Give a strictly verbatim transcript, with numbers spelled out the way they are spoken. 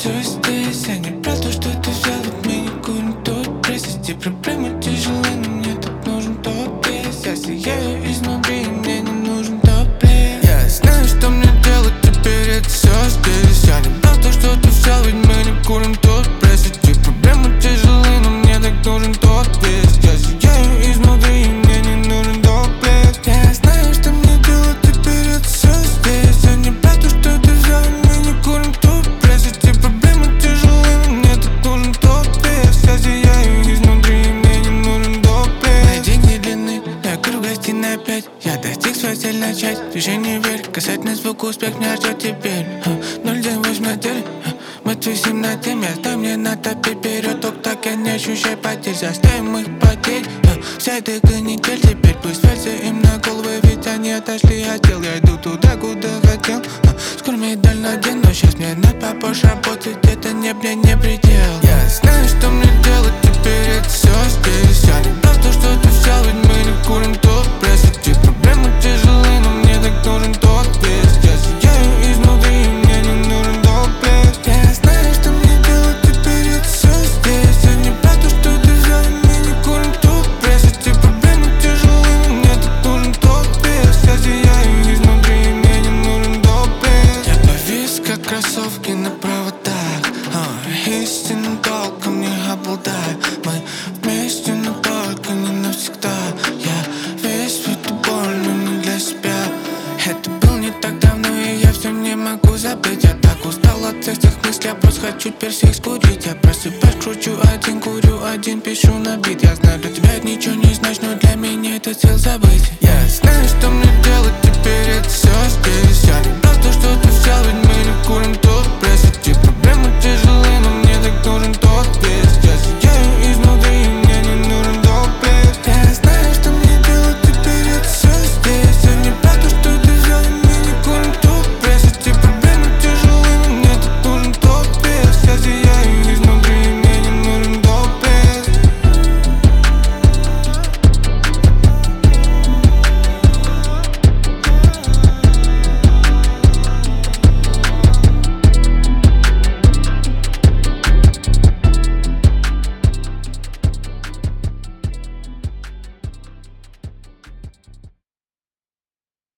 все здесь, а не про то, что ты взял. Ведь мы не курим тот пресс. Эти проблемы тяжелые, но мне так нужен топ-пресс. Я сияю изнутри, и мне не нужен топ-пресс. Я знаю, что мне делать, теперь это все здесь. Я не про то, что ты взял, ведь мы не курим тот пресс. Эти проблемы тяжелые, но мне так нужен топ-пресс. Я сияю изнутри, и мне не нужен топ-пресс. Я знаю, что мне делать, теперь это все здесь. Я не про то, что ты взял, ведь мы не курим тот пресс. Эти проблемы тяжелые, но мне так нужен топ-пресс. Я сияю изнутри, и мне не нужен топ-пресс. Мои деньги длинны, я курю в гостиной опять. Я достиг свою цель начать, ты же не верь. Касательно звука, успех меня ждет теперь. Ноль день восемь недель, мы тусим на теме. Стой мне на топе вперед, только так я не ощущаю потерь. Заставим их потеть, вся эта канитель. Теперь пусть свалится им на головы, ведь они отошли от дел. Я иду туда, куда хотел. Скоро медаль надену, сейчас мне надо побольше работать. Это не, бля, не предел. Я знаю, что мне делать, теперь это все здесь. Я не про то, что ты взял, ведь мы не курим тот пресс. Эти проблемы тяжелые, но мне так нужен тот пресс. Я сияю изнутри, и мне не нужен топ-пресс. Я знаю, что мне делать, теперь это все здесь. Я не про то, что ты взял, ведь мы не курим тот пресс. Эти проблемы тяжелые, но мне так нужен топ-пресс. Я сияю изнутри, и мне не нужен топ-пресс. Я повис, как кроссовки на проводах. О, истинным толком не обладаю. Мы вместе, но только не навсегда. Я весь в эту боль, но не для себя. Это было не так давно, и я все не могу забыть. Я так устал от этих мыслей, я просто хочу теперь всех скурить. Я просыпаюсь, кручу один, курю один, пишу на бит. Я знаю, для тебя это ничего не значит, но для меня это цель забыть. Я знаю, что мне делать.